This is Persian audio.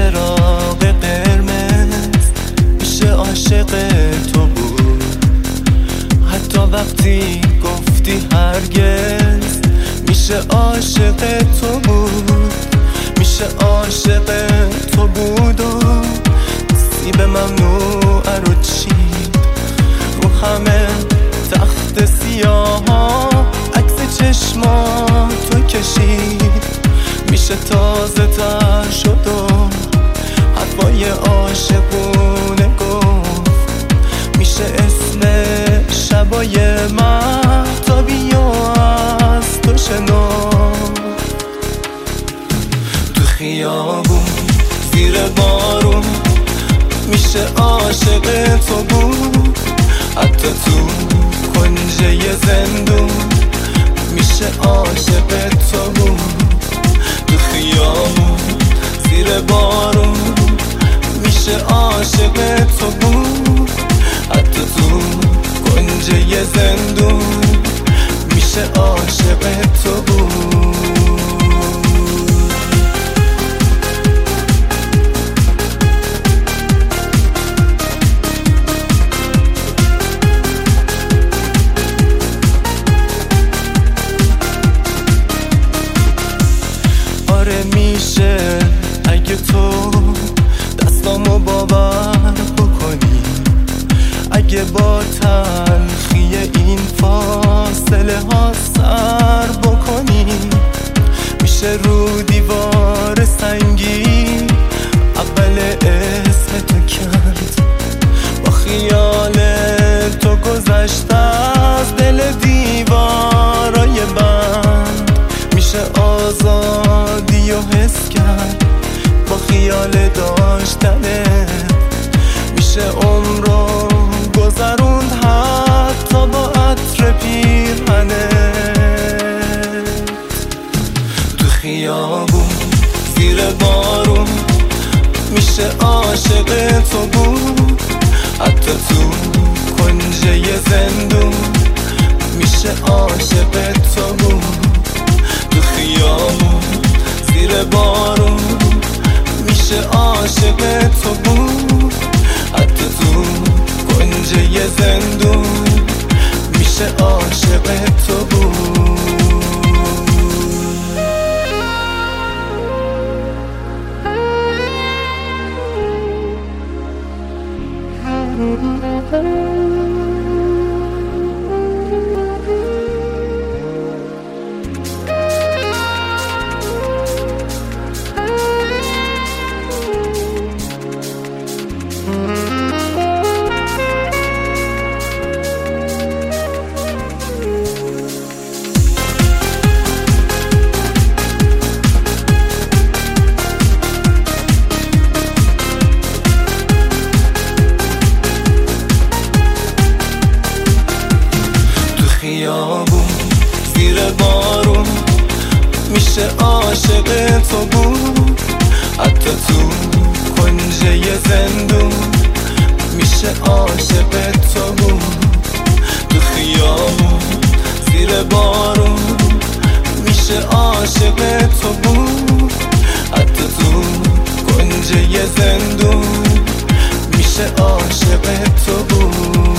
چراغ قرمز میشه عاشق تو بود. حتی وقتی گفتی هرگز میشه عاشق تو بود. میشه عاشق تو بود و سیب ممنوعه رو چید رو همه تخت سیاه عکس چشماتو کشید. میشه تازه تر شد و حرفای عاشقونه گفت. میشه اسم شبای مهتابی و از تو شنفت. تو خیابون زیر بارون میشه عاشق تو بود. حتی تو کنجه زندون میشه عاشق تو بود. تو خیابون زیر بارون میشه عاشق تو بود. حتی تو کنجه زندون میشه عاشق تو بود. میشه اگه تو دستامو باور بکنی، اگه با تلخی این فاصله ها سر بکنی. میشه رو دیوار سنگی اول اسم تو کرد. با خیال تو گذشته از دل دیوارای بند. میشه آزادی و حس کرد با خیال داشتنه. میشه عمر رو گذروند حتی با عطر پیرهنه. تو خیابون زیر بارون میشه عاشق تو بود. حتی تو کنجه زندون میشه عاشق تو بود. تو خیابون زیر بارون میشه عاشق تو بود. حتی تو کنجه زندون میشه عاشق تو بود. خیابون زیر بارون میشه عاشق تو بود. حتی تو کنجه زندون میشه عاشق تو بود. تو خیابون زیر بارون میشه عاشق تو بود. حتی تو کنجه زندون میشه عاشق تو بود.